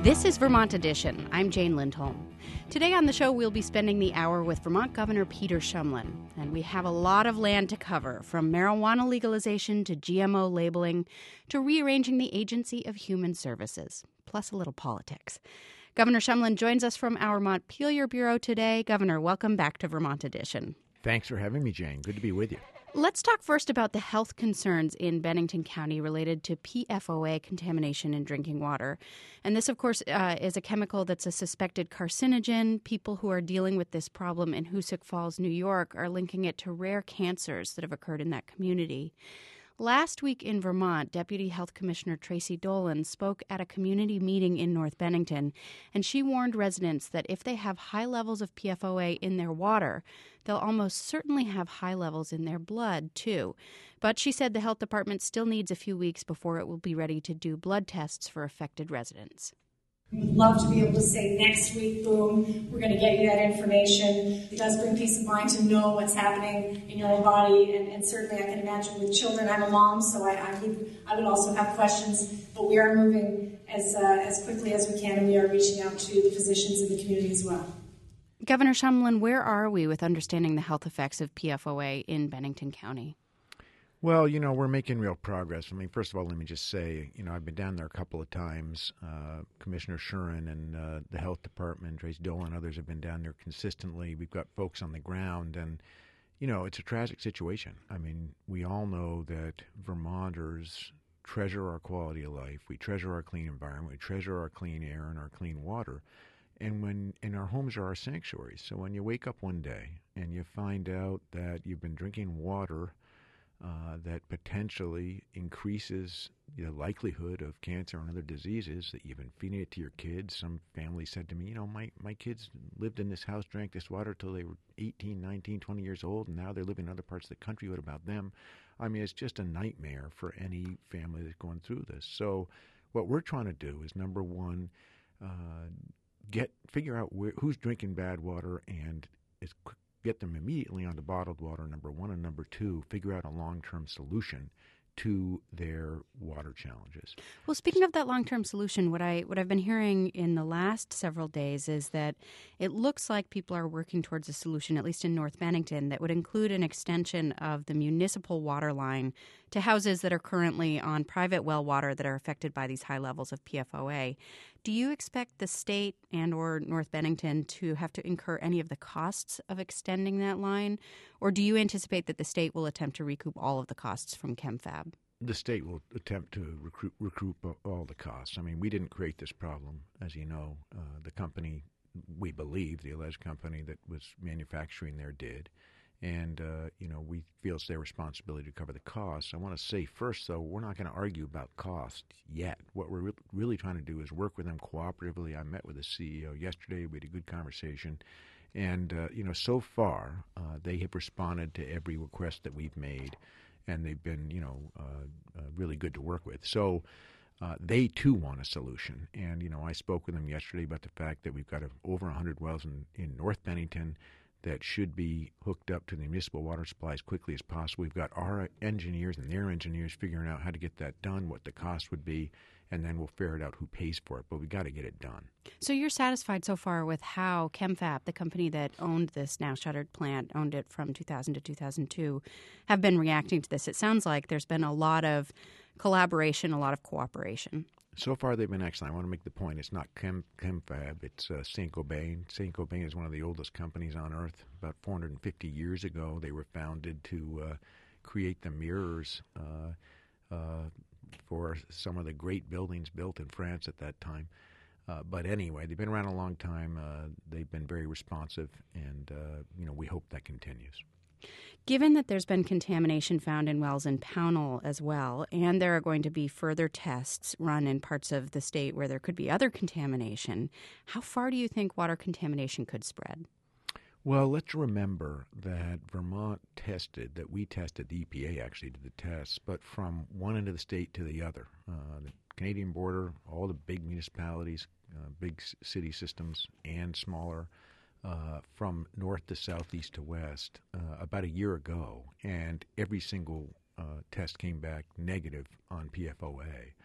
This is Vermont Edition. I'm Jane Lindholm. Today on the show, we'll be spending the hour with Vermont Governor Peter Shumlin. And we have a lot of land to cover, from marijuana legalization to GMO labeling to rearranging the Agency of Human Services, plus a little politics. Governor Shumlin joins us from our Montpelier Bureau today. Governor, welcome back to Vermont Edition. Thanks for having me, Jane. Good to be with you. Let's talk first about the health concerns in Bennington County related to PFOA contamination in drinking water. And this, of course, is a chemical that's a suspected carcinogen. People who are dealing with this problem in Hoosick Falls, New York, are linking it to rare cancers that have occurred in that community. Last week in Vermont, Deputy Health Commissioner Tracy Dolan spoke at a community meeting in North Bennington, and she warned residents that if they have high levels of PFOA in their water, they'll almost certainly have high levels in their blood, too. But she said the health department still needs a few weeks before it will be ready to do blood tests for affected residents. We would love to be able to say next week, boom, we're going to get you that information. It does bring peace of mind to know what's happening in your own body, and certainly I can imagine with children. I'm a mom, so I would also have questions, but we are moving as quickly as we can, and we are reaching out to the physicians in the community as well. Governor Shumlin, where are we with understanding the health effects of PFOA in Bennington County? Well, we're making real progress. I mean, first of all, let me just say, I've been down there a couple of times. Commissioner Shuren and the health department, Tracy Dolan, and others have been down there consistently. We've got folks on the ground, and, it's a tragic situation. I mean, we all know that Vermonters treasure our quality of life. We treasure our clean environment. We treasure our clean air and our clean water. And our homes are our sanctuaries. So when you wake up one day and you find out that you've been drinking water that potentially increases the likelihood of cancer and other diseases, that you've been feeding it to your kids. Some families said to me, my kids lived in this house, drank this water till they were 18, 19, 20 years old, and now they're living in other parts of the country. What about them? I mean, it's just a nightmare for any family that's going through this. So what we're trying to do is, number one, figure out who's drinking bad water and get them immediately onto bottled water, number one, and number two, figure out a long-term solution to their water challenges. Well, speaking of that long-term solution, what I've been hearing in the last several days is that it looks like people are working towards a solution, at least in North Bennington, that would include an extension of the municipal water line to houses that are currently on private well water that are affected by these high levels of PFOA. Do you expect the state and or North Bennington to have to incur any of the costs of extending that line? Or do you anticipate that the state will attempt to recoup all of the costs from ChemFab? The state will attempt to recoup all the costs. I mean, we didn't create this problem. As you know, the company, we believe, the alleged company that was manufacturing there did. And, we feel it's their responsibility to cover the costs. I want to say first, though, we're not going to argue about cost yet. What we're really trying to do is work with them cooperatively. I met with the CEO yesterday. We had a good conversation. And, so far, they have responded to every request that we've made, and they've been, really good to work with. So they, too, want a solution. And, I spoke with them yesterday about the fact that we've got over 100 wells in North Bennington that should be hooked up to the municipal water supply as quickly as possible. We've got our engineers and their engineers figuring out how to get that done, what the cost would be, and then we'll ferret out who pays for it. But we've got to get it done. So you're satisfied so far with how ChemFab, the company that owned this now shuttered plant, owned it from 2000 to 2002, have been reacting to this? It sounds like there's been a lot of collaboration, a lot of cooperation. So far, they've been excellent. I want to make the point, it's not ChemFab, it's Saint-Gobain. Saint-Gobain is one of the oldest companies on Earth. About 450 years ago, they were founded to create the mirrors for some of the great buildings built in France at that time. But anyway, they've been around a long time. They've been very responsive, and we hope that continues. Given that there's been contamination found in wells in Pownell as well, and there are going to be further tests run in parts of the state where there could be other contamination, how far do you think water contamination could spread? Well, let's remember that Vermont tested, that we tested, the EPA actually did the tests, but from one end of the state to the other. The Canadian border, all the big municipalities, big city systems, and smaller, from north to south, east to west, about a year ago, and every single test came back negative on PFOA.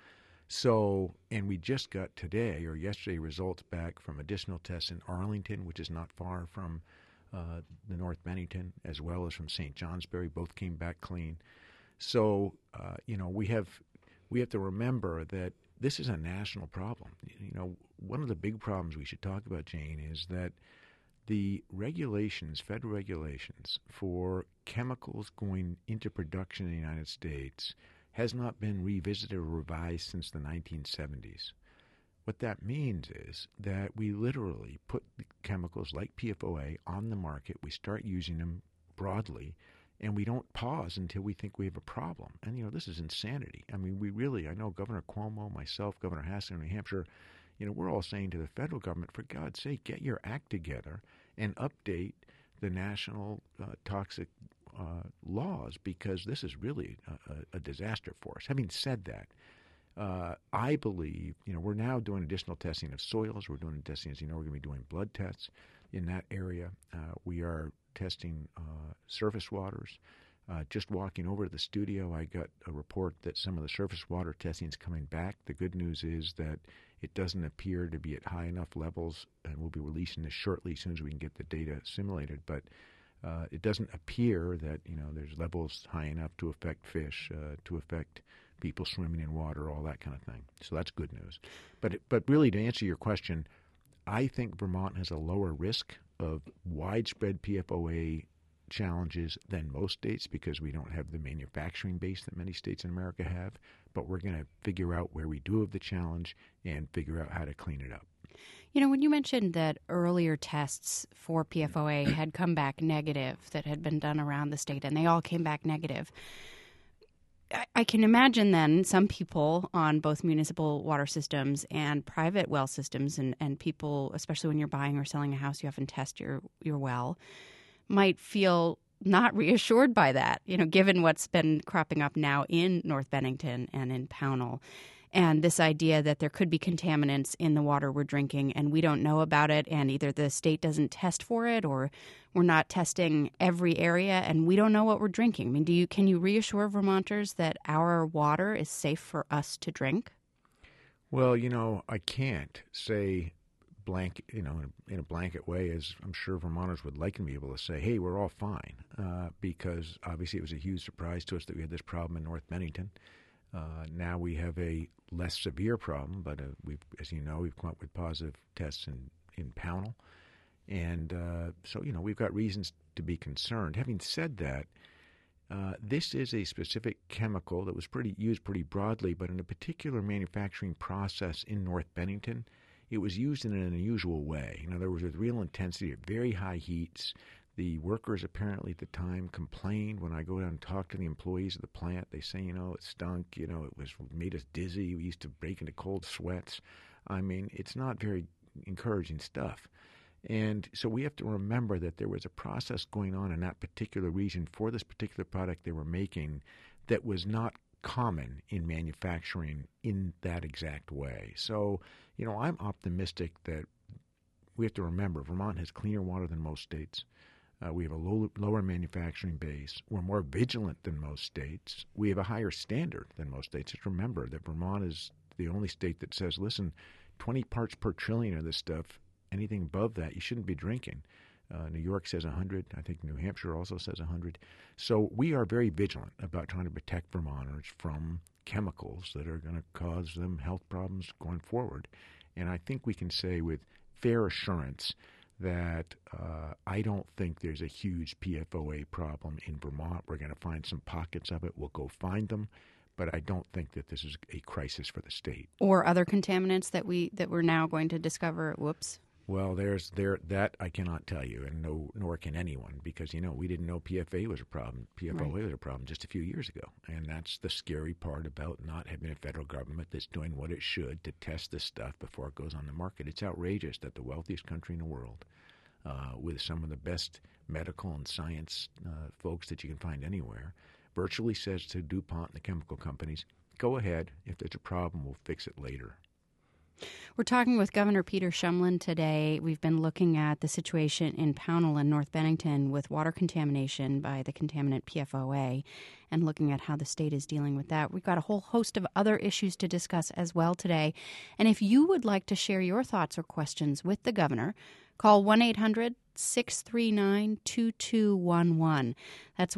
So, and we just got today or yesterday results back from additional tests in Arlington, which is not far from the North Bennington, as well as from St. Johnsbury. Both came back clean. So, we have to remember that this is a national problem. One of the big problems we should talk about, Jane, is that the regulations, federal regulations for chemicals going into production in the United States has not been revisited or revised since the 1970s. What that means is that we literally put chemicals like PFOA on the market, we start using them broadly, and we don't pause until we think we have a problem. And, this is insanity. I mean, I know Governor Cuomo, myself, Governor Hassan of New Hampshire, we're all saying to the federal government, for God's sake, get your act together and update the national toxic laws, because this is really a disaster for us. Having said that, I believe, we're now doing additional testing of soils. We're doing testing, as you know, we're going to be doing blood tests in that area. We are testing surface waters. Just walking over to the studio, I got a report that some of the surface water testing is coming back. The good news is that it doesn't appear to be at high enough levels, and we'll be releasing this shortly as soon as we can get the data simulated. But it doesn't appear that there's levels high enough to affect fish, to affect people swimming in water, all that kind of thing. So that's good news. But really, to answer your question, I think Vermont has a lower risk of widespread PFOA challenges than most states because we don't have the manufacturing base that many states in America have. But we're going to figure out where we do have the challenge and figure out how to clean it up. When you mentioned that earlier tests for PFOA had come back negative that had been done around the state, and they all came back negative, I can imagine then some people on both municipal water systems and private well systems, and people, especially when you're buying or selling a house, you often test your well, might feel not reassured by that, given what's been cropping up now in North Bennington and in Pownell. And this idea that there could be contaminants in the water we're drinking and we don't know about it, and either the state doesn't test for it or we're not testing every area and we don't know what we're drinking. I mean, can you reassure Vermonters that our water is safe for us to drink? Well, I can't say blanket, in a blanket way, as I'm sure Vermonters would like to be able to say, hey, we're all fine, because obviously it was a huge surprise to us that we had this problem in North Bennington. Now we have a less severe problem, but as you know, we've come up with positive tests in Pownell. And so, we've got reasons to be concerned. Having said that, this is a specific chemical that was used pretty broadly, but in a particular manufacturing process in North Bennington, it was used in an unusual way. In other words, with real intensity at very high heats. The workers apparently at the time complained when I go down and talk to the employees of the plant. They say, it stunk, it made us dizzy. We used to break into cold sweats. I mean, it's not very encouraging stuff. And so we have to remember that there was a process going on in that particular region for this particular product they were making that was not common in manufacturing in that exact way. So, I'm optimistic that we have to remember Vermont has cleaner water than most states. We have a lower manufacturing base. We're more vigilant than most states. We have a higher standard than most states. Just remember that Vermont is the only state that says, listen, 20 parts per trillion of this stuff, anything above that, you shouldn't be drinking. New York says 100. I think New Hampshire also says 100. So we are very vigilant about trying to protect Vermonters from chemicals that are going to cause them health problems going forward. And I think we can say with fair assurance that I don't think there's a huge PFOA problem in Vermont. We're going to find some pockets of it. We'll go find them. But I don't think that this is a crisis for the state. Or other contaminants that we're now going to discover. Whoops. Well, that I cannot tell you, and nor can anyone, because we didn't know PFOA was a problem. PFOA was a problem just a few years ago, and that's the scary part about not having a federal government that's doing what it should to test this stuff before it goes on the market. It's outrageous that the wealthiest country in the world, with some of the best medical and science folks that you can find anywhere, virtually says to DuPont and the chemical companies, "Go ahead. If there's a problem, we'll fix it later." We're talking with Governor Peter Shumlin today. We've been looking at the situation in Pownal and North Bennington with water contamination by the contaminant PFOA and looking at how the state is dealing with that. We've got a whole host of other issues to discuss as well today. And if you would like to share your thoughts or questions with the governor, call 1-800-639-2211. That's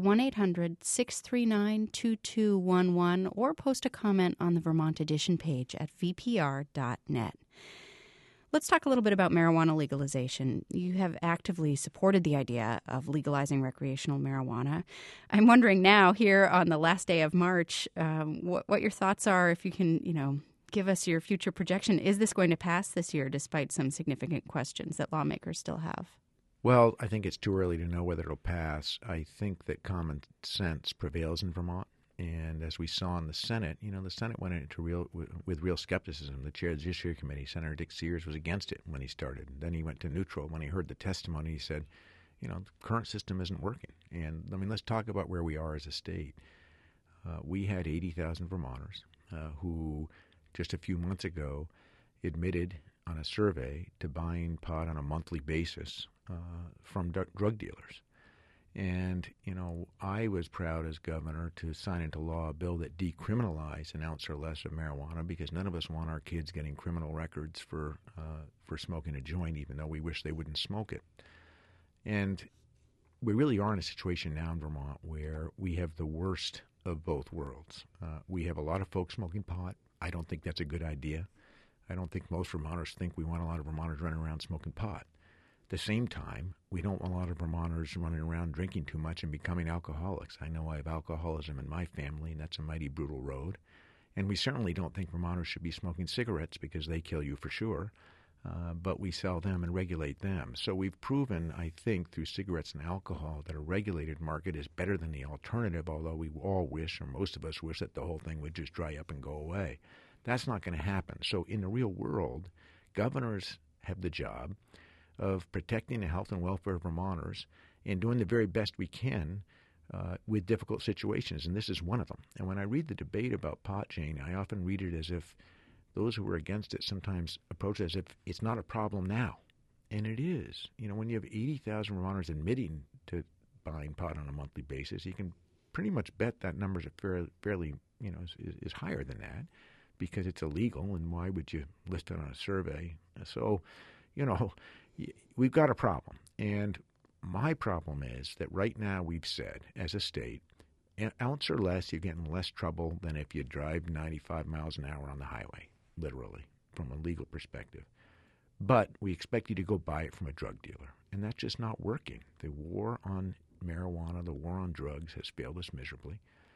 1-800-639-2211, or post a comment on the Vermont Edition page at vpr.net. Let's talk a little bit about marijuana legalization. You have actively supported the idea of legalizing recreational marijuana. I'm wondering now, here on the last day of March, what your thoughts are, if you can, give us your future projection. Is this going to pass this year, despite some significant questions that lawmakers still have? Well, I think it's too early to know whether it'll pass. I think that common sense prevails in Vermont. And as we saw in the Senate, the Senate went into with real skepticism. The chair of the Judiciary Committee, Senator Dick Sears, was against it when he started. Then he went to neutral. When he heard the testimony, he said, the current system isn't working. And, let's talk about where we are as a state. We had 80,000 Vermonters who just a few months ago admitted on a survey to buying pot on a monthly basis from drug dealers. And, I was proud as governor to sign into law a bill that decriminalized an ounce or less of marijuana, because none of us want our kids getting criminal records for smoking a joint, even though we wish they wouldn't smoke it. And we really are in a situation now in Vermont where we have the worst of both worlds. We have a lot of folks smoking pot. I don't think that's a good idea. I don't think most Vermonters think we want a lot of Vermonters running around smoking pot. At the same time, we don't want a lot of Vermonters running around drinking too much and becoming alcoholics. I know I have alcoholism in my family, and that's a mighty brutal road. And we certainly don't think Vermonters should be smoking cigarettes, because they kill you for sure. But we sell them and regulate them. So we've proven, I think, through cigarettes and alcohol, that a regulated market is better than the alternative, although we all wish, or most of us wish, that the whole thing would just dry up and go away. That's not going to happen. So in the real world, governors have the job of protecting the health and welfare of Vermonters and doing the very best we can with difficult situations, and this is one of them. And when I read the debate about pot, Jane, I often read it as if those who are against it sometimes approach it as if it's not a problem now. And it is. When you have 80,000 Vermonters admitting to buying pot on a monthly basis, you can pretty much bet that number is fairly, is higher than that, because it's illegal, and why would you list it on a survey? So, we've got a problem. And my problem is that right now we've said, as a state, an ounce or less, you're getting less trouble than if you drive 95 miles an hour on the highway, literally, from a legal perspective. But we expect you to go buy it from a drug dealer, and that's just not working. The war on marijuana, the war on drugs, has failed us miserably.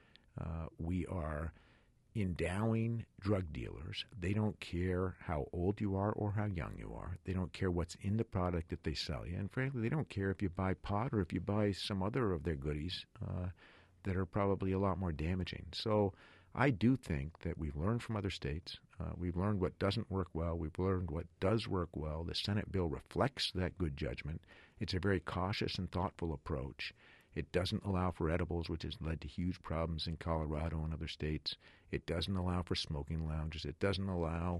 We are endowing drug dealers. They don't care how old you are or how young you are. They don't care what's in the product that they sell you. And frankly, they don't care if you buy pot or if you buy some other of their goodies that are probably a lot more damaging. So I do think that we've learned from other states. We've learned what doesn't work well. We've learned what does work well. The Senate bill reflects that good judgment. It's a very cautious and thoughtful approach. It doesn't allow for edibles, which has led to huge problems in Colorado and other states. It doesn't allow for smoking lounges. It doesn't allow,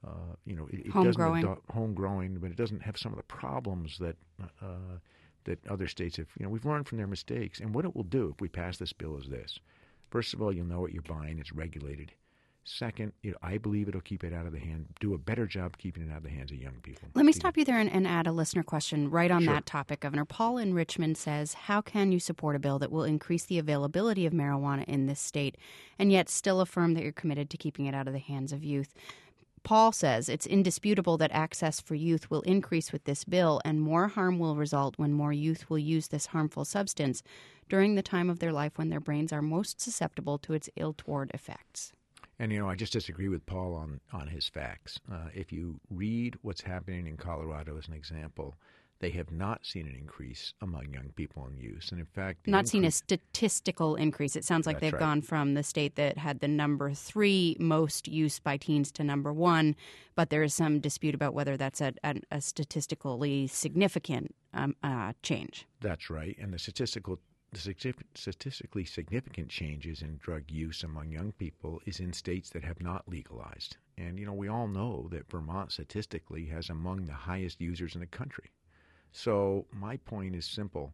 home growing, but it doesn't have some of the problems that other states have. We've learned from their mistakes. And what it will do if we pass this bill is this. First of all, you'll know what you're buying. It's regulated. Second, I believe it'll keep it out of the hand, do a better job keeping it out of the hands of young people. Let me stop you there and add a listener question right on Sure. that topic. Governor Paul in Richmond says, how can you support a bill that will increase the availability of marijuana in this state and yet still affirm that you're committed to keeping it out of the hands of youth? Paul says it's indisputable that access for youth will increase with this bill, and more harm will result when more youth will use this harmful substance during the time of their life when their brains are most susceptible to its ill-toward effects. And, I just disagree with Paul on his facts. If you read what's happening in Colorado as an example, they have not seen an increase among young people in use. And in fact, not seen a statistical increase. It sounds like they've gone from the state that had the number 3 most use by teens to number 1, but there is some dispute about whether that's a statistically significant change. That's right. And the the statistically significant changes in drug use among young people is in states that have not legalized. And, we all know that Vermont statistically has among the highest users in the country. So my point is simple.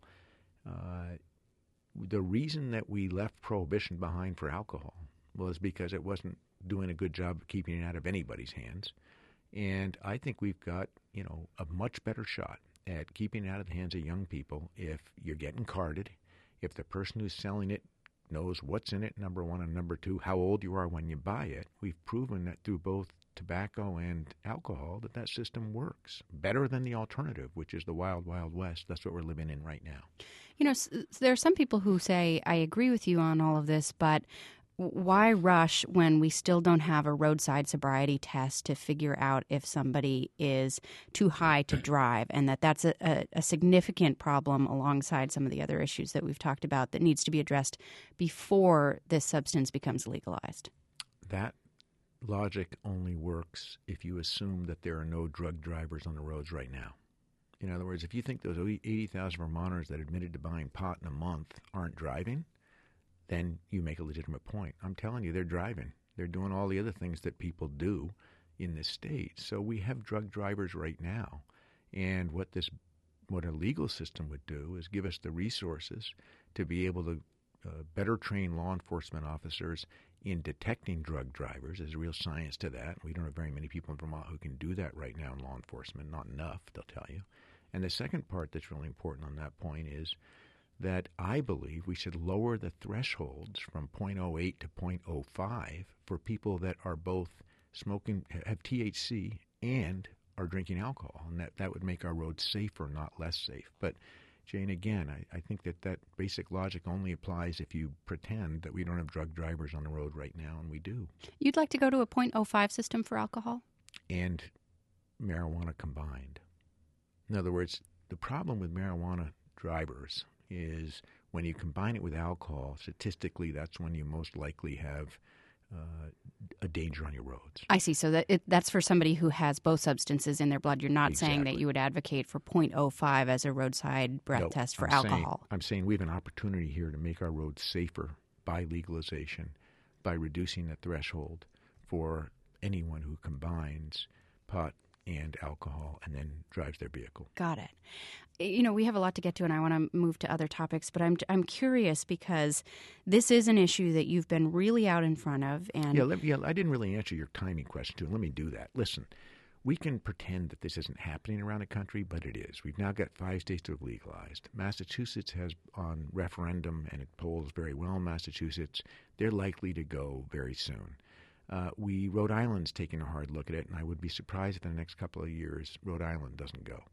The reason that we left prohibition behind for alcohol was because it wasn't doing a good job of keeping it out of anybody's hands. And I think we've got, a much better shot at keeping it out of the hands of young people if you're getting carded, if the person who's selling it knows what's in it, number one, and number two, how old you are when you buy it. We've proven that through both tobacco and alcohol that system works better than the alternative, which is the wild, wild west. That's what we're living in right now. There are some people who say, I agree with you on all of this, but why rush when we still don't have a roadside sobriety test to figure out if somebody is too high to drive, and that's a significant problem alongside some of the other issues that we've talked about that needs to be addressed before this substance becomes legalized? That logic only works if you assume that there are no drug drivers on the roads right now. In other words, if you think those 80,000 Vermonters that admitted to buying pot in a month aren't driving, then you make a legitimate point. I'm telling you, they're driving. They're doing all the other things that people do in this state. So we have drug drivers right now. And what a legal system would do is give us the resources to be able to better train law enforcement officers in detecting drug drivers. There's a real science to that. We don't have very many people in Vermont who can do that right now in law enforcement. Not enough, they'll tell you. And the second part that's really important on that point is that I believe we should lower the thresholds from 0.08 to 0.05 for people that are both smoking, have THC, and are drinking alcohol. And that would make our roads safer, not less safe. But, Jane, again, I think that basic logic only applies if you pretend that we don't have drug drivers on the road right now, and we do. You'd like to go to a 0.05 system for alcohol? And marijuana combined. In other words, the problem with marijuana drivers is when you combine it with alcohol, statistically, that's when you most likely have a danger on your roads. I see. So that's for somebody who has both substances in their blood. You're not saying that you would advocate for 0.05 as a roadside breath test for alcohol. I'm saying we have an opportunity here to make our roads safer by legalization, by reducing the threshold for anyone who combines pot and alcohol and then drives their vehicle. Got it. We have a lot to get to, and I want to move to other topics, but I'm curious because this is an issue that you've been really out in front of. And I didn't really answer your timing question, too. Let me do that. Listen, we can pretend that this isn't happening around the country, but it is. We've now got 5 states that have legalized. Massachusetts has on referendum, and it polls very well in Massachusetts. They're likely to go very soon. Rhode Island's taking a hard look at it, and I would be surprised if in the next couple of years Rhode Island doesn't go.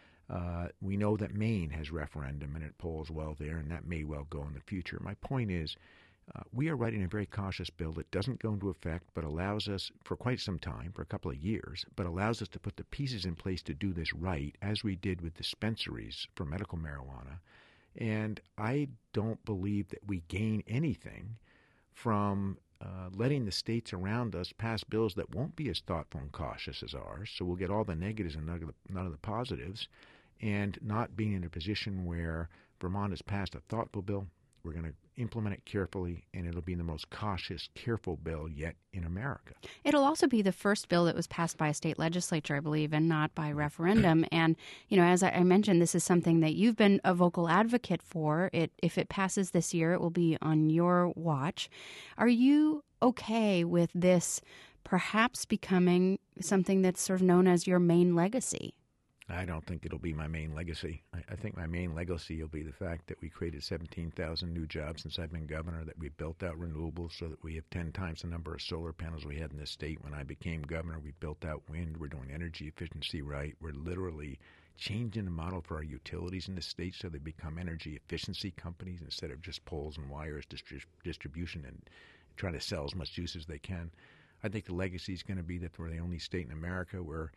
We know that Maine has referendum, and it polls well there, and that may well go in the future. My point is, we are writing a very cautious bill that doesn't go into effect, but allows us, for quite some time, for a couple of years, but allows us to put the pieces in place to do this right, as we did with dispensaries for medical marijuana. And I don't believe that we gain anything from letting the states around us pass bills that won't be as thoughtful and cautious as ours, so we'll get all the negatives and none of the positives, and not being in a position where Vermont has passed a thoughtful bill. We're going to implement it carefully, and it'll be the most cautious, careful bill yet in America. It'll also be the first bill that was passed by a state legislature, I believe, and not by referendum. And, as I mentioned, this is something that you've been a vocal advocate for. If it passes this year, it will be on your watch. Are you okay with this perhaps becoming something that's sort of known as your Maine legacy? I don't think it'll be my main legacy. I think my main legacy will be the fact that we created 17,000 new jobs since I've been governor, that we built out renewables so that we have 10 times the number of solar panels we had in this state when I became governor. We built out wind. We're doing energy efficiency right. We're literally changing the model for our utilities in the state so they become energy efficiency companies instead of just poles and wires distribution and trying to sell as much juice as they can. I think the legacy is going to be that we're the only state in America where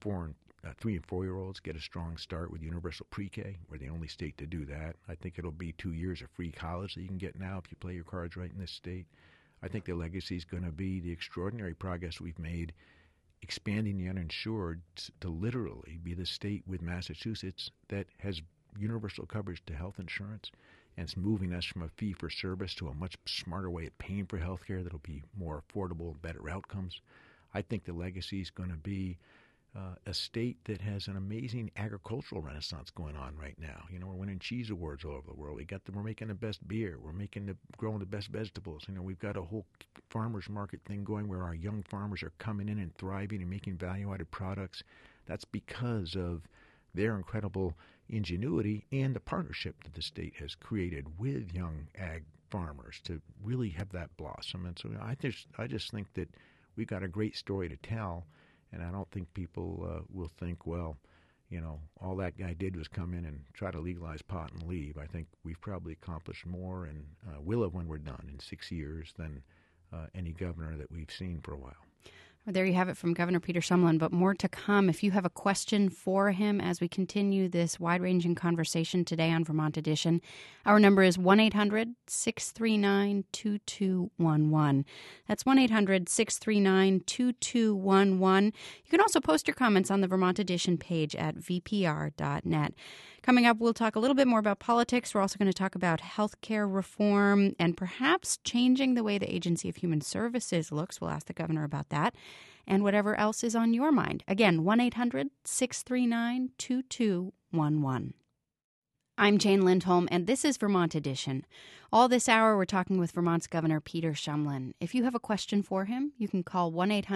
3 and 4-year-olds get a strong start with universal pre-K. We're the only state to do that. I think it'll be 2 years of free college that you can get now if you play your cards right in this state. I think the legacy is going to be the extraordinary progress we've made expanding the uninsured to literally be the state with Massachusetts that has universal coverage to health insurance. and it's moving us from a fee-for-service to a much smarter way of paying for health care that'll be more affordable, better outcomes. I think the legacy is going to be a state that has an amazing agricultural renaissance going on right now. You know, we're winning cheese awards all over the world. We're making the best beer. We're growing the best vegetables. You know, we've got a whole farmers market thing going where our young farmers are coming in and thriving and making value-added products. That's because of their incredible ingenuity and the partnership that the state has created with young ag farmers to really have that blossom. And so I just think that we've got a great story to tell. And I don't think people will think, well, you know, all that guy did was come in and try to legalize pot and leave. I think we've probably accomplished more and will have when we're done in 6 years than any governor that we've seen for a while. Well, there you have it from Governor Peter Shumlin, but more to come. If you have a question for him as we continue this wide-ranging conversation today on Vermont Edition, our number is 1-800-639-2211. That's 1-800-639-2211. You can also post your comments on the Vermont Edition page at vpr.net. Coming up, we'll talk a little bit more about politics. We're also going to talk about health care reform and perhaps changing the way the Agency of Human Services looks. We'll ask the governor about that and whatever else is on your mind. Again, 1-800-639-2211. I'm Jane Lindholm, and this is Vermont Edition. All this hour, we're talking with Vermont's Governor Peter Shumlin. If you have a question for him, you can call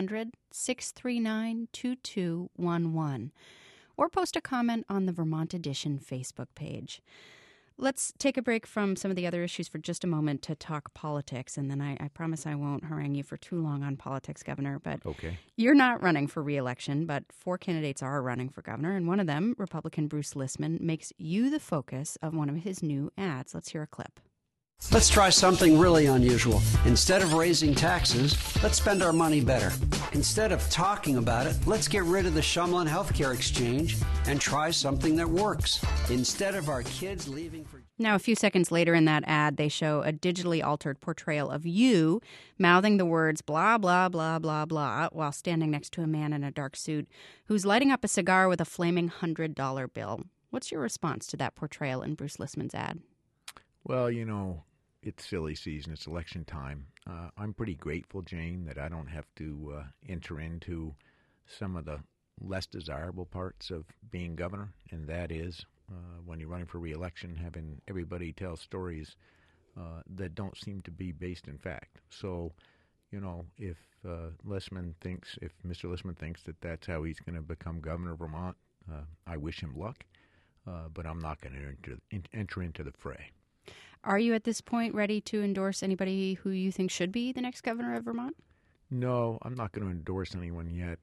1-800-639-2211. or post a comment on the Vermont Edition Facebook page. Let's take a break from some of the other issues for just a moment to talk politics, and then I promise I won't harangue you for too long on politics, Governor. But okay. You're not running for re-election, but 4 candidates are running for governor, and one of them, Republican Bruce Listman, makes you the focus of one of his new ads. Let's hear a clip. Let's try something really unusual. Instead of raising taxes, let's spend our money better. Instead of talking about it, let's get rid of the Shumlin Healthcare Exchange and try something that works. Instead of our kids leaving for... Now, a few seconds later in that ad, they show a digitally altered portrayal of you mouthing the words blah, blah, blah, blah, blah, while standing next to a man in a dark suit who's lighting up a cigar with a flaming $100 bill. What's your response to that portrayal in Bruce Listman's ad? Well, you know, it's silly season. It's election time. I'm pretty grateful, Jane, that I don't have to enter into some of the less desirable parts of being governor, and that is when you're running for re-election, having everybody tell stories that don't seem to be based in fact. So, you know, if Mr. Listman thinks that that's how he's going to become governor of Vermont, I wish him luck, but I'm not going to enter into the fray. Are you at this point ready to endorse anybody who you think should be the next governor of Vermont? No, I'm not going to endorse anyone yet.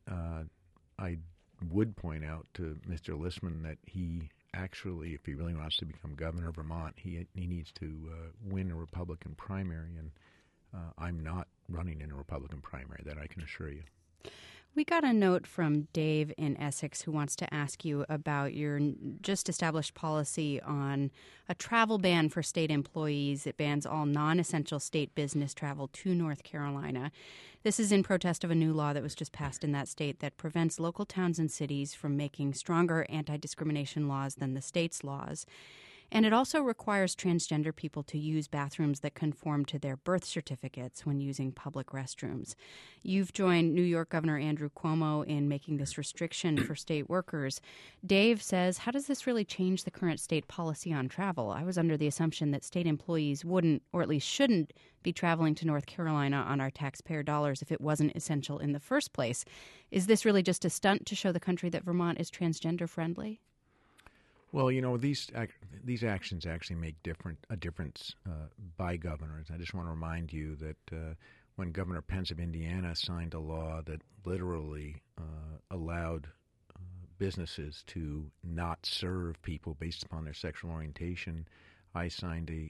I would point out to Mr. Listman that he actually, if he really wants to become governor of Vermont, he needs to win a Republican primary, and I'm not running in a Republican primary, that I can assure you. We got a note from Dave in Essex who wants to ask you about your just established policy on a travel ban for state employees. It bans all non-essential state business travel to North Carolina. This is in protest of a new law that was just passed in that state that prevents local towns and cities from making stronger anti-discrimination laws than the state's laws. And it also requires transgender people to use bathrooms that conform to their birth certificates when using public restrooms. You've joined New York Governor Andrew Cuomo in making this restriction for state workers. Dave says, how does this really change the current state policy on travel? I was under the assumption that state employees wouldn't, or at least shouldn't, be traveling to North Carolina on our taxpayer dollars if it wasn't essential in the first place. Is this really just a stunt to show the country that Vermont is transgender friendly? Well, you know, these actions actually make a difference by governors. I just want to remind you that when Governor Pence of Indiana signed a law that literally allowed businesses to not serve people based upon their sexual orientation, I implemented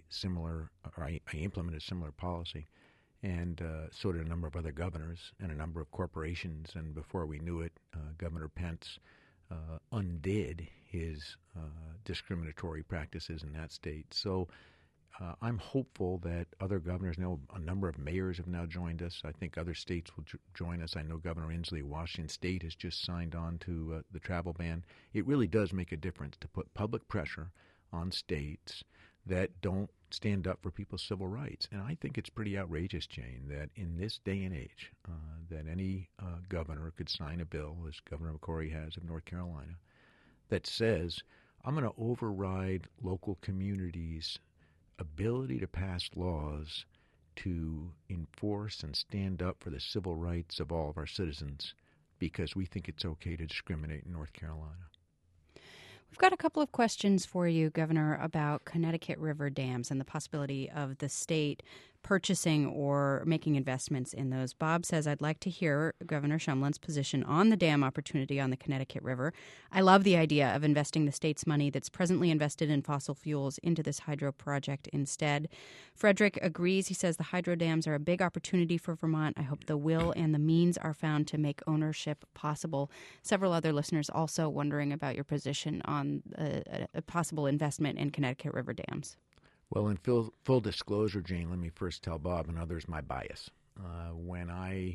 a similar policy, and so did a number of other governors and a number of corporations. And before we knew it, Governor Pence undid his discriminatory practices in that state. So I'm hopeful that other governors, a number of mayors have now joined us. I think other states will join us. I know Governor Inslee of Washington State has just signed on to the travel ban. It really does make a difference to put public pressure on states that don't stand up for people's civil rights. And I think it's pretty outrageous, Jane, that in this day and age, that any governor could sign a bill, as Governor McCrory has of North Carolina, that says, I'm going to override local communities' ability to pass laws to enforce and stand up for the civil rights of all of our citizens because we think it's okay to discriminate in North Carolina. We've got a couple of questions for you, Governor, about Connecticut River dams and the possibility of the state purchasing or making investments in those. Bob says, I'd like to hear Governor Shumlin's position on the dam opportunity on the Connecticut River. I love the idea of investing the state's money that's presently invested in fossil fuels into this hydro project instead. Frederick agrees. He says the hydro dams are a big opportunity for Vermont. I hope the will and the means are found to make ownership possible. Several other listeners also wondering about your position on a possible investment in Connecticut River dams. Well, in full disclosure, Jane, let me first tell Bob and others my bias. When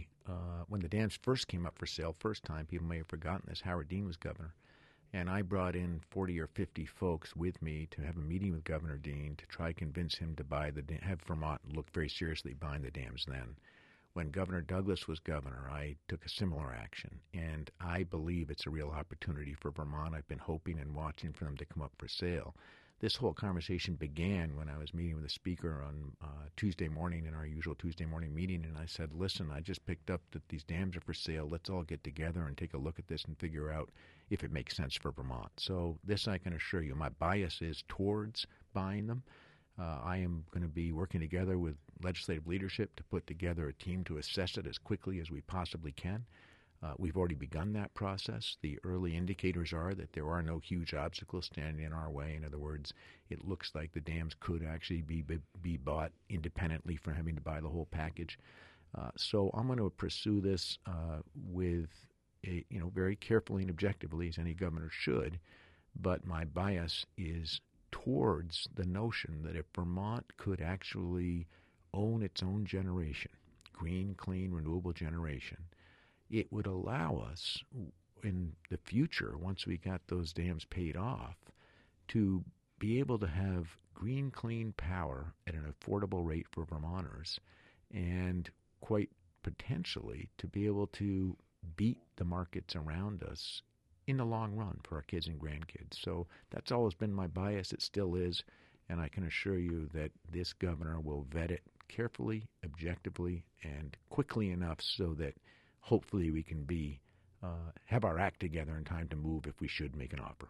the dams first came up for sale, first time, people may have forgotten this, Howard Dean was governor, and I brought in 40 or 50 folks with me to have a meeting with Governor Dean to try to convince him to have Vermont look very seriously buying the dams then. When Governor Douglas was governor, I took a similar action, and I believe it's a real opportunity for Vermont. I've been hoping and watching for them to come up for sale. This whole conversation began when I was meeting with the speaker on Tuesday morning in our usual Tuesday morning meeting, and I said, listen, I just picked up that these dams are for sale. Let's all get together and take a look at this and figure out if it makes sense for Vermont. So this I can assure you, my bias is towards buying them. I am going to be working together with legislative leadership to put together a team to assess it as quickly as we possibly can. We've already begun that process. The early indicators are that there are no huge obstacles standing in our way. In other words, it looks like the dams could actually be bought independently from having to buy the whole package. So I'm going to pursue this with very carefully and objectively, as any governor should. But my bias is towards the notion that if Vermont could actually own its own generation, green, clean, renewable generation, it would allow us in the future, once we got those dams paid off, to be able to have green, clean power at an affordable rate for Vermonters and quite potentially to be able to beat the markets around us in the long run for our kids and grandkids. So that's always been my bias. It still is. And I can assure you that this governor will vet it carefully, objectively, and quickly enough so that hopefully we can have our act together in time to move if we should make an offer.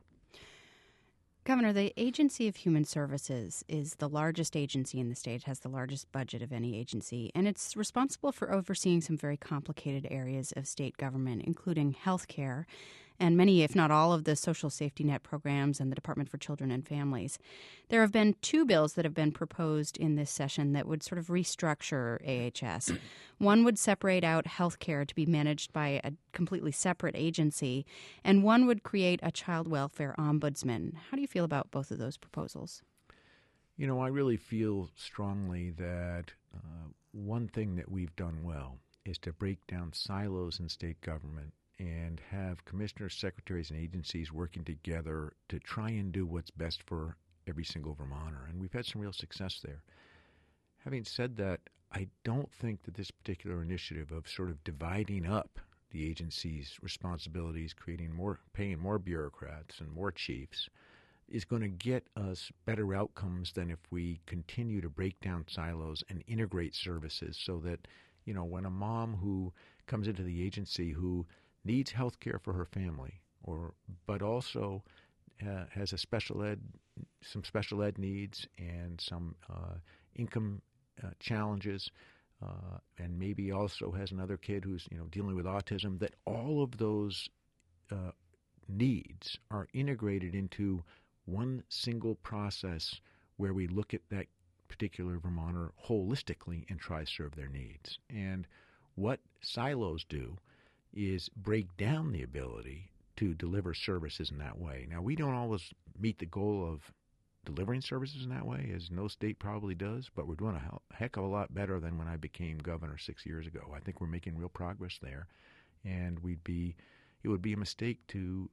Governor, the Agency of Human Services is the largest agency in the state, has the largest budget of any agency, and it's responsible for overseeing some very complicated areas of state government, including health care and many, if not all, of the social safety net programs and the Department for Children and Families. There have been two bills that have been proposed in this session that would sort of restructure AHS. One would separate out health care to be managed by a completely separate agency, and one would create a child welfare ombudsman. How do you feel about both of those proposals? You know, I really feel strongly that one thing that we've done well is to break down silos in state government and have commissioners, secretaries, and agencies working together to try and do what's best for every single Vermonter. And we've had some real success there. Having said that, I don't think that this particular initiative of sort of dividing up the agency's responsibilities, paying more bureaucrats and more chiefs, is going to get us better outcomes than if we continue to break down silos and integrate services so that, when a mom who comes into the agency who needs health care for her family, but also has some special ed needs and some income challenges, and maybe also has another kid who's dealing with autism, that all of those needs are integrated into one single process where we look at that particular Vermonter holistically and try to serve their needs. And what silos do is break down the ability to deliver services in that way. Now, we don't always meet the goal of delivering services in that way, as no state probably does, but we're doing a heck of a lot better than when I became governor 6 years ago. I think we're making real progress there, and it would be a mistake to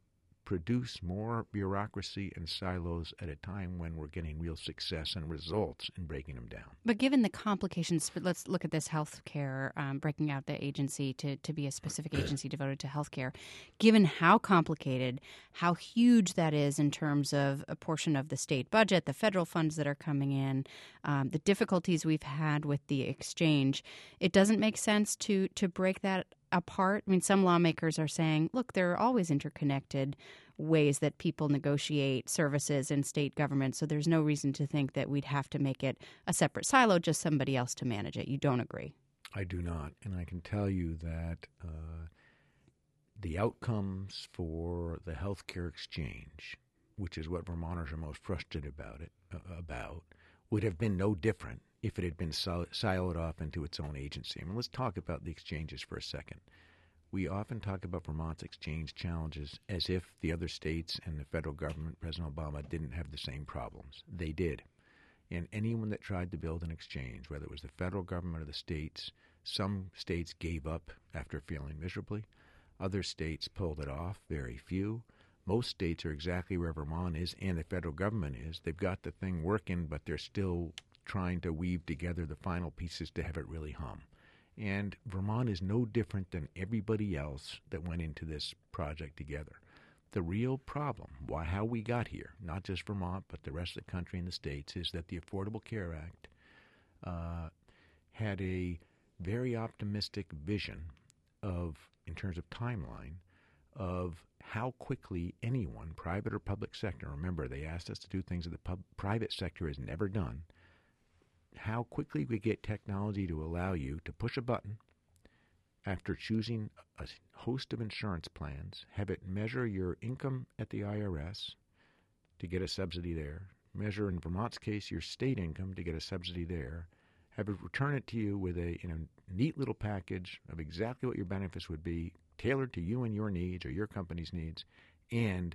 produce more bureaucracy and silos at a time when we're getting real success and results in breaking them down. But given the complications, let's look at this healthcare, breaking out the agency to be a specific agency devoted to healthcare. Given how complicated, how huge that is in terms of a portion of the state budget, the federal funds that are coming in, the difficulties we've had with the exchange, it doesn't make sense to break that apart. I mean, some lawmakers are saying, look, there are always interconnected ways that people negotiate services in state government, so there's no reason to think that we'd have to make it a separate silo, just somebody else to manage it. You don't agree? I do not. And I can tell you that the outcomes for the healthcare exchange, which is what Vermonters are most frustrated about, would have been no different if it had been siloed off into its own agency. I mean, let's talk about the exchanges for a second. We often talk about Vermont's exchange challenges as if the other states and the federal government, President Obama, didn't have the same problems. They did. And anyone that tried to build an exchange, whether it was the federal government or the states, some states gave up after failing miserably. Other states pulled it off, very few. Most states are exactly where Vermont is and the federal government is. They've got the thing working, but they're still trying to weave together the final pieces to have it really hum. And Vermont is no different than everybody else that went into this project together. The real problem, how we got here, not just Vermont, but the rest of the country and the states, is that the Affordable Care Act had a very optimistic vision of, in terms of timeline, of how quickly anyone, private or public sector, remember they asked us to do things that the private sector has never done, how quickly we get technology to allow you to push a button after choosing a host of insurance plans, have it measure your income at the IRS to get a subsidy there, measure, in Vermont's case, your state income to get a subsidy there, have it return it to you with a neat little package of exactly what your benefits would be, tailored to you and your needs or your company's needs, and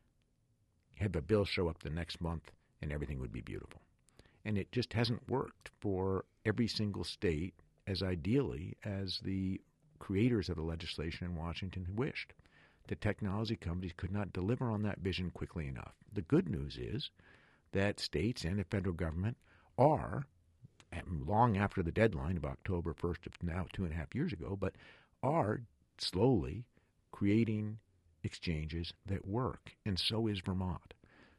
have a bill show up the next month and everything would be beautiful. And it just hasn't worked for every single state as ideally as the creators of the legislation in Washington had wished. The technology companies could not deliver on that vision quickly enough. The good news is that states and the federal government are, long after the deadline of October 1st of now 2.5 years ago, but are slowly creating exchanges that work, and so is Vermont.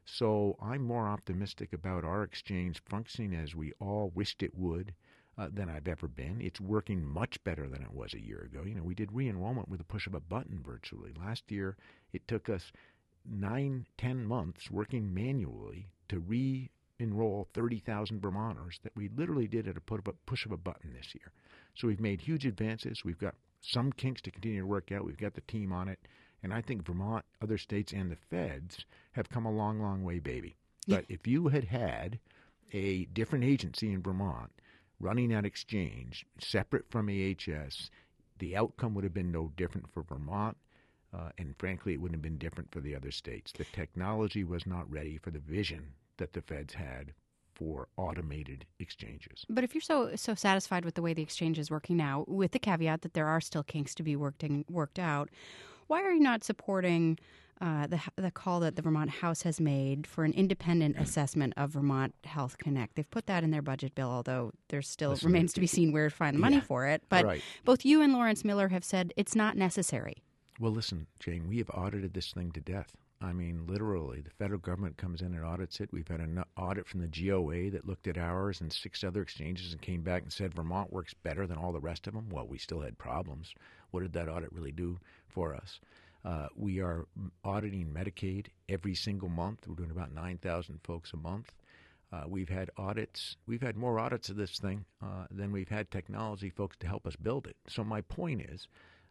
So I'm more optimistic about our exchange functioning as we all wished it would than I've ever been. It's working much better than it was a year ago. We did re-enrollment with the push of a button virtually. Last year, it took us 9-10 months working manually to re-enroll 30,000 Vermonters that we literally did at a push of a button this year. So we've made huge advances. We've got some kinks to continue to work out. We've got the team on it. And I think Vermont, other states, and the feds have come a long, long way, baby. But if you had a different agency in Vermont running that exchange, separate from AHS, the outcome would have been no different for Vermont, and frankly, it wouldn't have been different for the other states. The technology was not ready for the vision that the feds had for automated exchanges. But if you're so satisfied with the way the exchange is working now, with the caveat that there are still kinks to be worked out, why are you not supporting the call that the Vermont House has made for an independent assessment of Vermont Health Connect? They've put that in their budget bill, although there still remains to be seen where to find the money for it. But both you and Lawrence Miller have said it's not necessary. Well, listen, Jane, we have audited this thing to death. I mean, literally, the federal government comes in and audits it. We've had an audit from the GOA that looked at ours and 6 other exchanges and came back and said Vermont works better than all the rest of them. Well, we still had problems. What did that audit really do for us? We are auditing Medicaid every single month. We're doing about 9,000 folks a month. We've had audits. We've had more audits of this thing than we've had technology folks to help us build it. So my point is,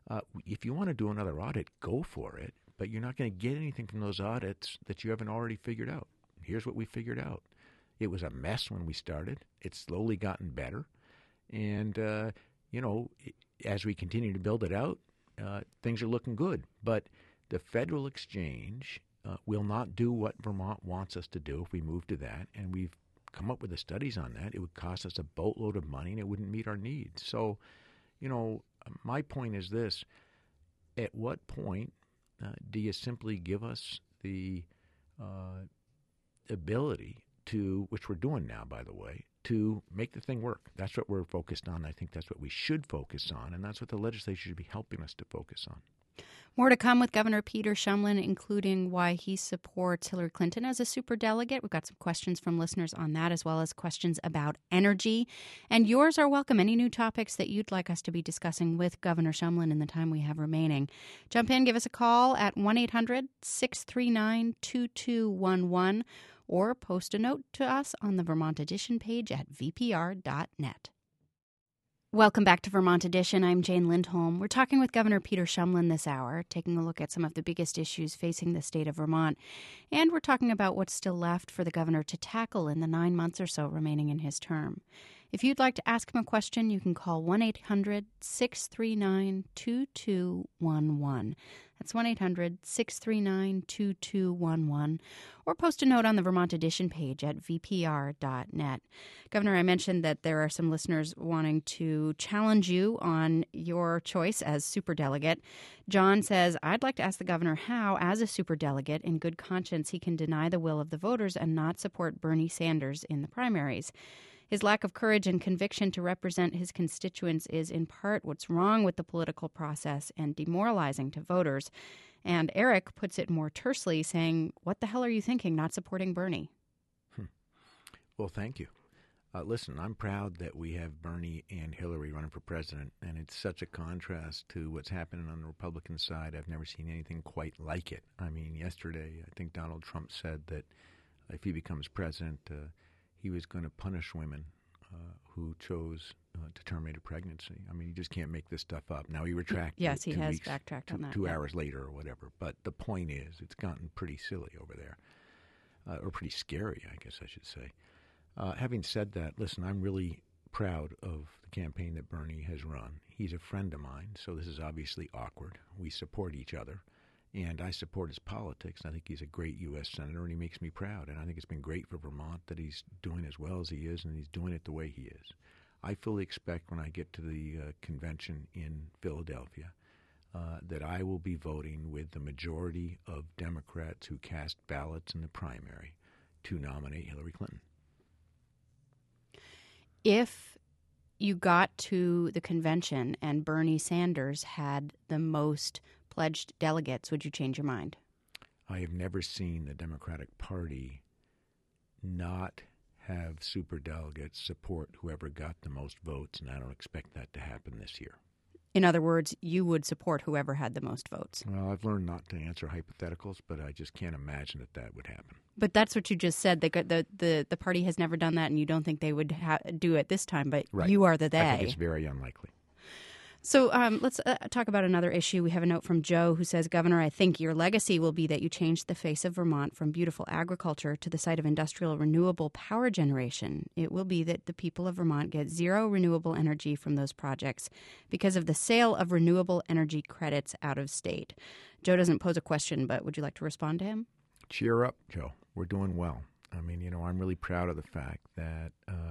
if you want to do another audit, go for it. But you're not going to get anything from those audits that you haven't already figured out. Here's what we figured out. It was a mess when we started. It's slowly gotten better. And, as we continue to build it out, things are looking good. But the federal exchange will not do what Vermont wants us to do if we move to that. And we've come up with the studies on that. It would cost us a boatload of money, and it wouldn't meet our needs. So, my point is this. At what point do you simply give us the ability to, which we're doing now, by the way, to make the thing work. That's what we're focused on. I think that's what we should focus on, and that's what the legislature should be helping us to focus on. More to come with Governor Peter Shumlin, including why he supports Hillary Clinton as a superdelegate. We've got some questions from listeners on that, as well as questions about energy. And yours are welcome. Any new topics that you'd like us to be discussing with Governor Shumlin in the time we have remaining. Jump in, give us a call at 1-800-639-2211 or post a note to us on the Vermont Edition page at vpr.net. Welcome back to Vermont Edition. I'm Jane Lindholm. We're talking with Governor Peter Shumlin this hour, taking a look at some of the biggest issues facing the state of Vermont. And we're talking about what's still left for the governor to tackle in the 9 months or so remaining in his term. If you'd like to ask him a question, you can call 1-800-639-2211. That's 1-800-639-2211. Or post a note on the Vermont Edition page at vpr.net. Governor, I mentioned that there are some listeners wanting to challenge you on your choice as superdelegate. John says, I'd like to ask the governor how, as a superdelegate, in good conscience, he can deny the will of the voters and not support Bernie Sanders in the primaries. His lack of courage and conviction to represent his constituents is in part what's wrong with the political process and demoralizing to voters. And Eric puts it more tersely, saying, what the hell are you thinking, not supporting Bernie? Well, thank you. Listen, I'm proud that we have Bernie and Hillary running for president, and it's such a contrast to what's happening on the Republican side. I've never seen anything quite like it. I mean, yesterday, I think Donald Trump said that if he becomes president, he was going to punish women who chose to terminate a pregnancy. I mean, you just can't make this stuff up. Now, he retracted Yes, he has weeks, backtracked on that. 2 hours later or whatever. But the point is, it's gotten pretty silly over there, or pretty scary, I guess I should say. Having said that, listen, I'm really proud of the campaign that Bernie has run. He's a friend of mine, so this is obviously awkward. We support each other. And I support his politics. I think he's a great U.S. Senator, and he makes me proud. And I think it's been great for Vermont that he's doing as well as he is, and he's doing it the way he is. I fully expect when I get to the convention in Philadelphia that I will be voting with the majority of Democrats who cast ballots in the primary to nominate Hillary Clinton. If you got to the convention and Bernie Sanders had the most pledged delegates, would you change your mind? I have never seen the Democratic Party not have superdelegates support whoever got the most votes, and I don't expect that to happen this year. In other words, you would support whoever had the most votes. Well, I've learned not to answer hypotheticals, but I just can't imagine that would happen. But that's what you just said. The party has never done that, and you don't think they would do it this time, but right. You are the they. I think it's very unlikely. So let's talk about another issue. We have a note from Joe who says, Governor, I think your legacy will be that you changed the face of Vermont from beautiful agriculture to the site of industrial renewable power generation. It will be that the people of Vermont get zero renewable energy from those projects because of the sale of renewable energy credits out of state. Joe doesn't pose a question, but would you like to respond to him? Cheer up, Joe. We're doing well. I mean, I'm really proud of the fact that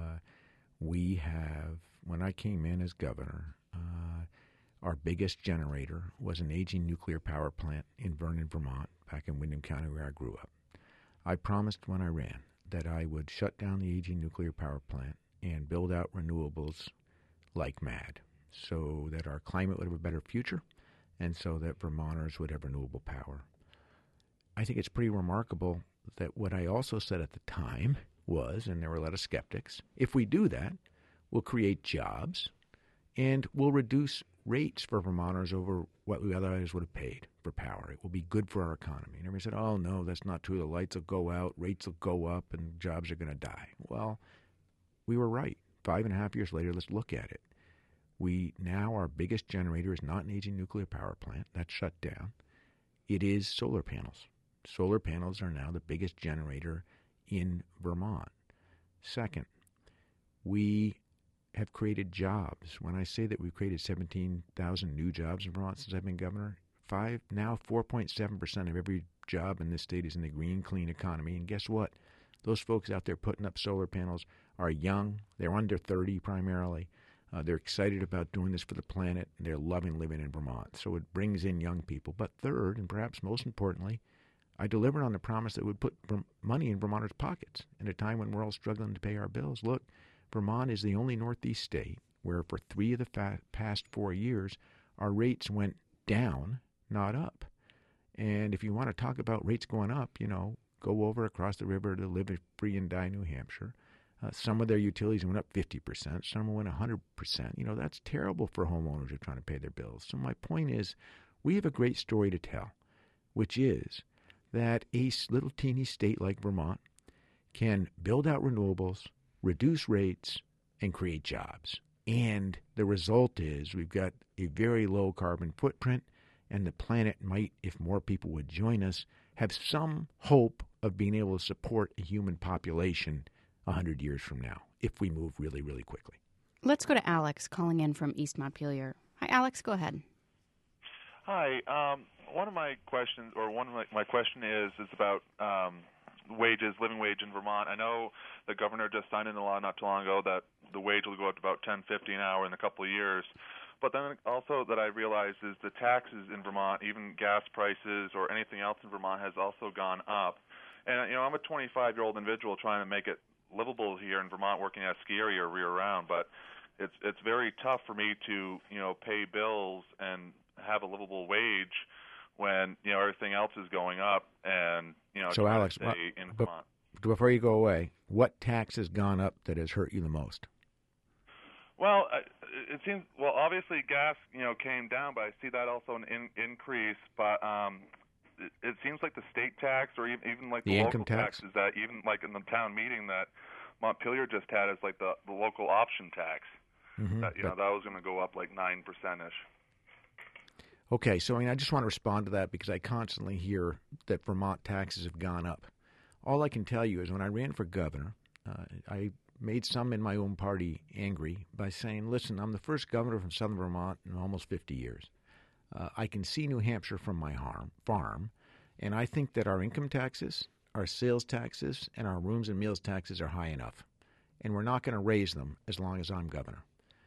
we have, when I came in as governor, our biggest generator was an aging nuclear power plant in Vernon, Vermont, back in Windham County where I grew up. I promised when I ran that I would shut down the aging nuclear power plant and build out renewables like mad so that our climate would have a better future and so that Vermonters would have renewable power. I think it's pretty remarkable that what I also said at the time was, and there were a lot of skeptics, if we do that, we'll create jobs and we'll reduce rates for Vermonters over what we otherwise would have paid for power. It will be good for our economy. And everybody said, oh, no, that's not true. The lights will go out, rates will go up, and jobs are going to die. Well, we were right. 5.5 years later, let's look at it. Our biggest generator is not an aging nuclear power plant. That's shut down. It is solar panels. Solar panels are now the biggest generator in Vermont. Second, we have created jobs. When I say that we've created 17,000 new jobs in Vermont since I've been governor, 4.7% of every job in this state is in the green, clean economy. And guess what? Those folks out there putting up solar panels are young. They're under 30 primarily. They're excited about doing this for the planet, and they're loving living in Vermont. So it brings in young people. But third, and perhaps most importantly, I delivered on the promise that would put money in Vermonters' pockets in a time when we're all struggling to pay our bills. Look, Vermont is the only Northeast state where for 3 of the past 4 years, our rates went down, not up. And if you want to talk about rates going up, go over across the river to Live Free and Die, New Hampshire. Some of their utilities went up 50%. Some went 100%. That's terrible for homeowners who are trying to pay their bills. So my point is, we have a great story to tell, which is that a little teeny state like Vermont can build out renewables, reduce rates, and create jobs. And the result is we've got a very low carbon footprint, and the planet might, if more people would join us, have some hope of being able to support a human population 100 years from now, if we move really, really quickly. Let's go to Alex calling in from East Montpelier. Hi, Alex, go ahead. Hi. One of my question is about wages, living wage in Vermont. I know the governor just signed into law not too long ago that the wage will go up to about $10.50 an hour in a couple of years. But then also that I realized is the taxes in Vermont, even gas prices or anything else in Vermont, has also gone up. And I'm a 25-year-old individual trying to make it livable here in Vermont, working at a ski area or year-round. But it's very tough for me to pay bills and have a livable wage when everything else is going up. And so Alex, in Vermont. Before you go away, what tax has gone up that has hurt you the most? Well, it seems obviously gas came down, but I see that also an increase. But it seems like the state tax or even like the income local tax taxes that even like in the town meeting that Montpelier just had is like the local option tax. Mm-hmm. That that was going to go up like 9%. Okay, so I just want to respond to that because I constantly hear that Vermont taxes have gone up. All I can tell you is when I ran for governor, I made some in my own party angry by saying, listen, I'm the first governor from southern Vermont in almost 50 years. I can see New Hampshire from my farm, and I think that our income taxes, our sales taxes, and our rooms and meals taxes are high enough, and we're not going to raise them as long as I'm governor.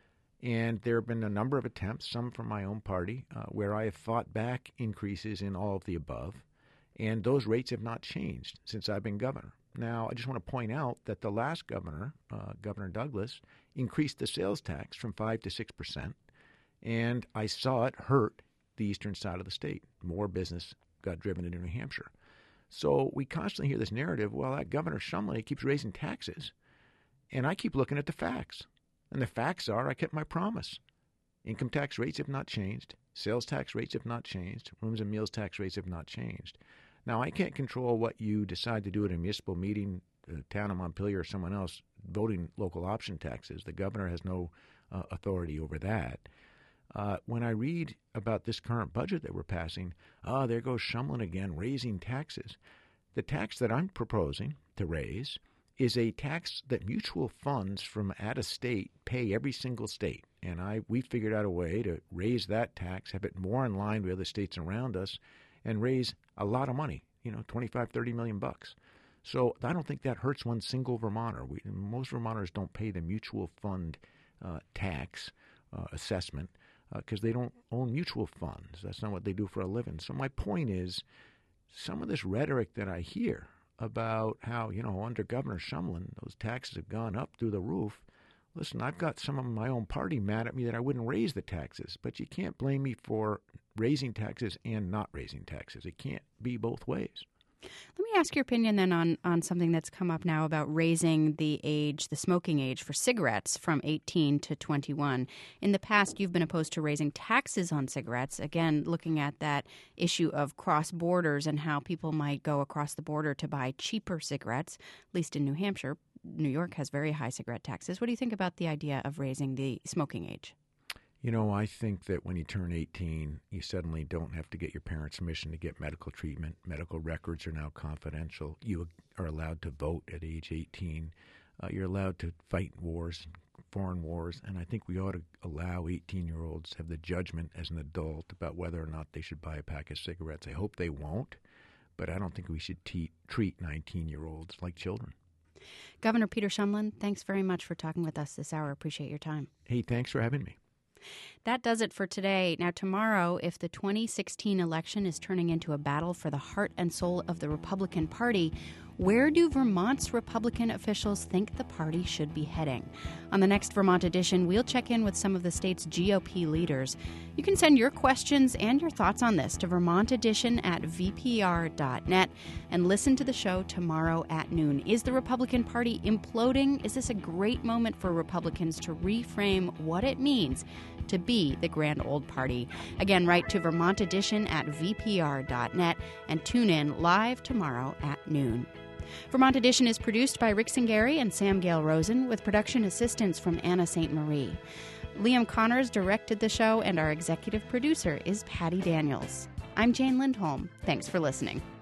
And there have been a number of attempts, some from my own party, where I have fought back increases in all of the above, and those rates have not changed since I've been governor. Now, I just want to point out that the last governor, Governor Douglas, increased the sales tax from 5 to 6%, and I saw it hurt the eastern side of the state. More business got driven into New Hampshire. So we constantly hear this narrative, well, that Governor Shumlin keeps raising taxes, and I keep looking at the facts. And the facts are I kept my promise. Income tax rates have not changed. Sales tax rates have not changed. Rooms and meals tax rates have not changed. Now, I can't control what you decide to do at a municipal meeting, the town of Montpelier or someone else voting local option taxes. The governor has no authority over that. When I read about this current budget that we're passing, there goes Shumlin again, raising taxes. The tax that I'm proposing to raise is a tax that mutual funds from out of state pay every single state. And we figured out a way to raise that tax, have it more in line with other states around us, and raise a lot of money, $25-30 million bucks. So I don't think that hurts one single Vermonter. Most Vermonters don't pay the mutual fund tax assessment because they don't own mutual funds. That's not what they do for a living. So my point is, some of this rhetoric that I hear about how, under Governor Shumlin, those taxes have gone up through the roof. Listen, I've got some of my own party mad at me that I wouldn't raise the taxes, but you can't blame me for raising taxes and not raising taxes. It can't be both ways. Let me ask your opinion then on something that's come up now about raising the smoking age for cigarettes from 18 to 21. In the past, you've been opposed to raising taxes on cigarettes, again, looking at that issue of cross borders and how people might go across the border to buy cheaper cigarettes, at least in New Hampshire. New York has very high cigarette taxes. What do you think about the idea of raising the smoking age? I think that when you turn 18, you suddenly don't have to get your parents' permission to get medical treatment. Medical records are now confidential. You are allowed to vote at age 18. You're allowed to fight wars, foreign wars, and I think we ought to allow 18-year-olds to have the judgment as an adult about whether or not they should buy a pack of cigarettes. I hope they won't, but I don't think we should treat 19-year-olds like children. Governor Peter Shumlin, thanks very much for talking with us this hour. Appreciate your time. Hey, thanks for having me. That does it for today. Now, tomorrow, if the 2016 election is turning into a battle for the heart and soul of the Republican Party, where do Vermont's Republican officials think the party should be heading? On the next Vermont edition, we'll check in with some of the state's GOP leaders. You can send your questions and your thoughts on this to vermontedition@vpr.net and listen to the show tomorrow at noon. Is the Republican Party imploding? Is this a great moment for Republicans to reframe what it means to be the grand old party? Again, write to vermontedition@vpr.net and tune in live tomorrow at noon. Vermont Edition is produced by Rick Singari and Sam Gale Rosen, with production assistance from Anna St. Marie. Liam Connors directed the show, and our executive producer is Patty Daniels. I'm Jane Lindholm. Thanks for listening.